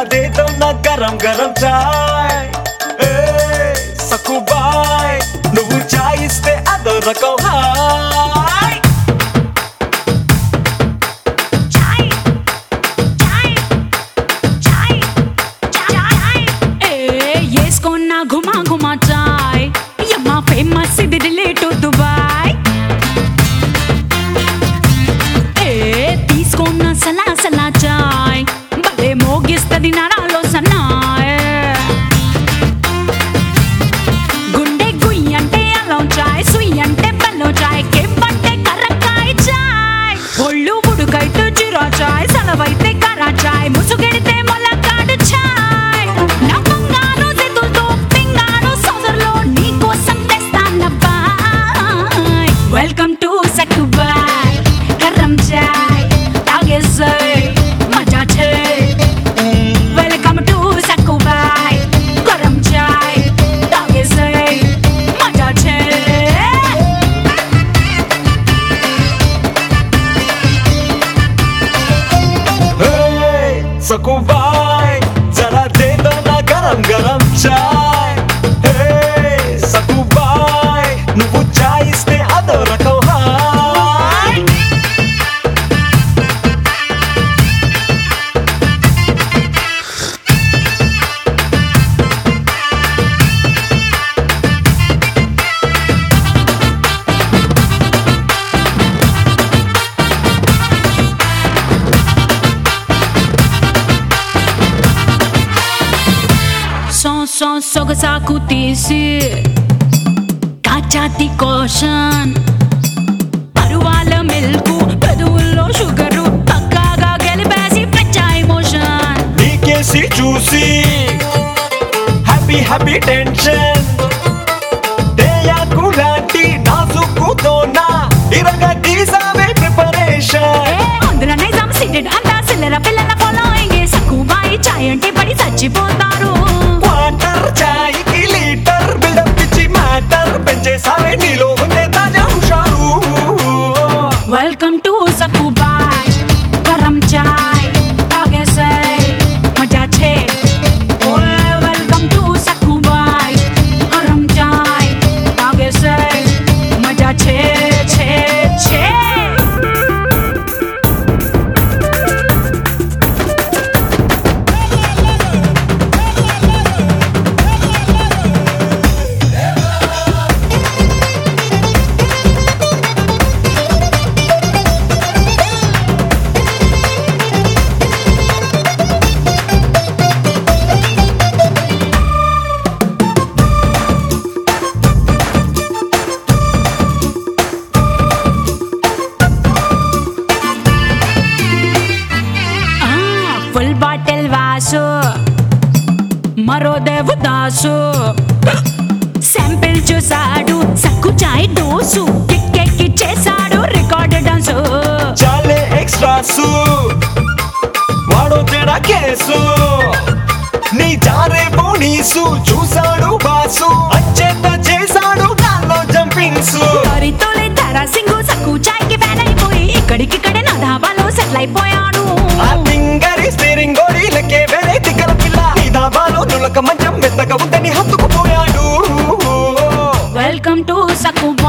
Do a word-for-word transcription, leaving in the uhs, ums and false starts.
दे दो ना गरम गरम चाय सकुबाई నువ్వు చాయ్ ఇస్తే అదో రకం హాయ్ చాయ్ చాయ్ చాయ్ చాయ్ ఏ యేస్కోన్నా ఘుమా ఘుమా చాయ్ యమ్మా ఫేమస్ ఇది రిలేట్ టు దుబాయ్ ఏ తీసుకోన్నా సలా సలా చాయ్ భలే మోగిస్తది నరాల్లో సన్నాయ్ చాయ్ సుయ్ అంటే బల్లో చాయ్ కెంపంటే కర్రకాయ చాయ్ ఒళ్ళు ఉడుకైతే జీరా చాయ్ సలవైతే కరా చాయ్ ముసుగెడితే మొలకాడు చాయ్ నా బంగారు చేతులతో పింగారు సోదరులో నీ కోసం తెస్తానబ్బాయ్ వెల్కమ్ టు సక్కుబాయ్ గరం చాయ్ తాగేసే మజా చే వెల్కమ్ టు సక్కుబాయ్ గరం చాయ్ తాగేసే మజా చే सकुबाई जरा दे दो ना गरम गरम चाय सकुबाई నువ్వు చాయ్ ఇస్తే అదో రకం హాయ్ సో సో సొగసాకు తీసి కాచాతి కోషన్ పరువాల మిల్కు పెదవుల్లో షుగరు పక్కాగా గెలిపేసి పెచ్చా ఎమోషన్ నీకేసి చూసి హ్యాపీ హ్యాపీ టెన్షన్ దేయాకు లాంటి నాజుకుతోనా ఇరగా తీసావే ప్రిపరేషన్ అందులో నైజాం సీటెడ్ అంతా సిల్లర పిల్లల ఫాలోయింగ్ సక్కుబాయి చాయ్ అంటే పడి చచ్చిపోతారు వాటర్ చాయ్ కి లీటర్ బిల్డప్ ఇచ్చి మ్యాటర్ పెంచేసావే నీలో ఉండే తాజా హుషారు వెల్కమ్ టు సక్కుబాయ్ గరం చాయ్ తాగేసే మజా చే వెల్కమ్ టు సక్కుబాయ్ గరం చాయ్ తాగేసే మజా చే చే చే ఫుల్ బాటిల్ వాసు మరో దేవదాసు శాంపిల్ చూసాడు సక్కు చాయ్ డోసు కిక్కెక్కి చేశాడు రికార్డ్ డాన్సు చాలే ఎక్స్ట్రాసు వాడో తేడా కేసు నీ జారే బోనీసు చూసాడు బాసు అచ్చేత చేశాడు నాలో జంపింగ్స్ తోలే తారా సింగు సక్కు చాయ్ కి ఫ్యాన్ అయిపోయి ఇక్కడికిక్కడే నా ధాబాలో సెటిల్ అయిపోయాడు ఆ తింగరి స్టీరింగ్ గోడీలకే వేరే తిక్కల పిల్ల నీ దాబాలో నులక మంచం మెత్తగా ఉందని హత్తుకుపోయాడు వెల్కమ్ టు సక్కు